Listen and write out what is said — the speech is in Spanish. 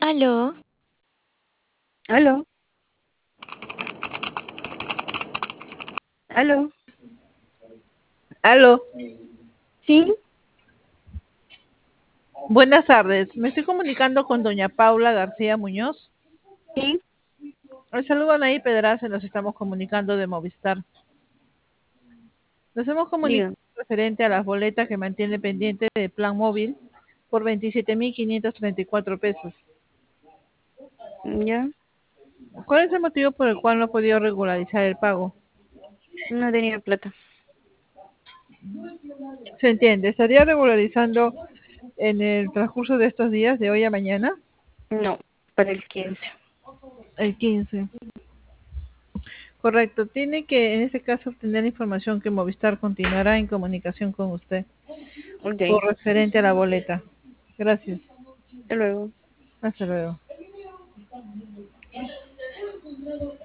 Aló, Aló, aló, Aló, sí, buenas tardes. Me estoy comunicando con doña Paula García Muñoz. sí, El saludo a Anaí Pedraza, nos estamos comunicando de Movistar. Nos hemos comunicado diga, referente a las boletas que mantiene pendiente de plan móvil por 27.534 pesos. ya, ¿Cuál es el motivo por el cual no ha podido regularizar el pago? no tenía plata. Se entiende, ¿estaría regularizando en el transcurso de estos días, de hoy a mañana? No, para el 15. El 15. Correcto, tiene que en este caso obtener información que Movistar continuará en comunicación con usted Ok, por referente a la boleta. Gracias. hasta luego. Hasta luego.